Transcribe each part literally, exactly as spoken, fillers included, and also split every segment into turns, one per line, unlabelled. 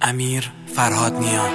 امیر فرهاد نیا.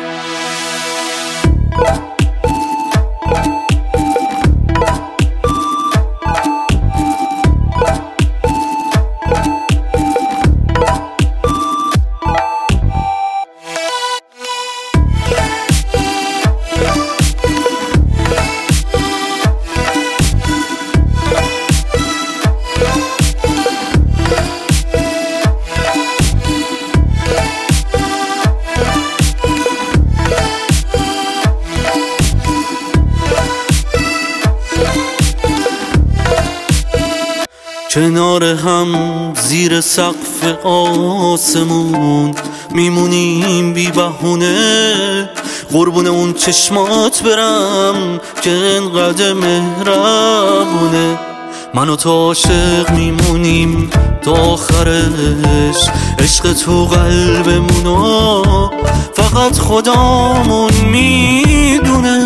کنار هم زیر سقف آسمون میمونیم بی بهونه، قربون اون چشمات برم که انقدر مهربونه. من و تو عاشق میمونیم تا آخرش، عشق تو قلبمونو فقط خدامون میدونه.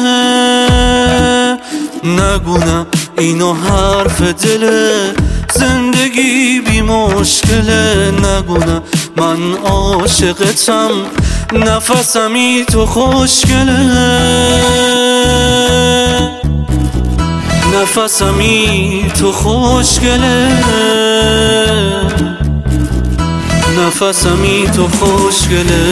نگونه اینو حرف دله، زندگی بی مشکله. نگونه من عاشقتم، نفسمی تو خوشگله. نفسمی تو خوشگله، نفسمی تو خوشگله.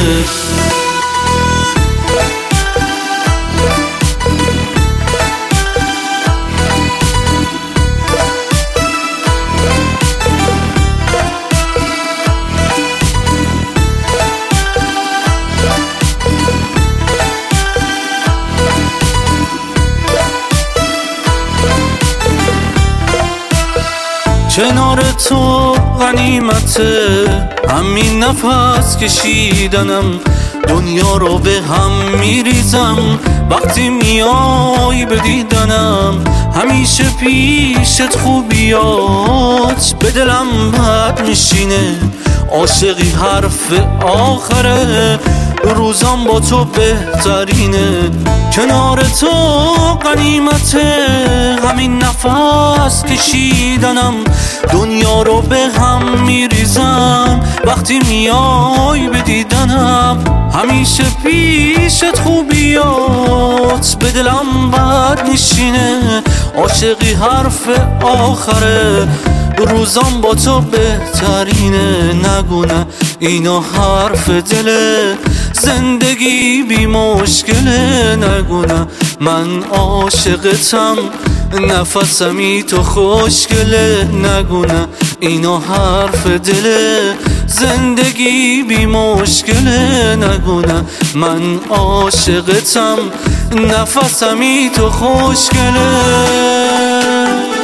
کنار تو غنیمته، همین نفس کشیدنم. دنیا رو به هم میریزم وقتی میای به دیدنم. همیشه پیشت خوبیات به دلم بد میشینه. عاشقی حرف آخره، روزام با تو بهترینه. کنار تو غنیمته، همین نفس کشیدنم. دنیا رو به هم میریزم وقتی میای به دیدنم. همیشه پیشت خوبیات به دلم بد میشینه. عاشقی حرف آخره، روزام با تو بهترینه. نگونه اینا حرف دله، زندگی بی مشکله. نگونه من عاشقتم، نفسمی تو خوشگله. نگونه اینا حرف دله، زندگی بی مشکله. نگونه من عاشقتم، نفسمی تو خوشگله.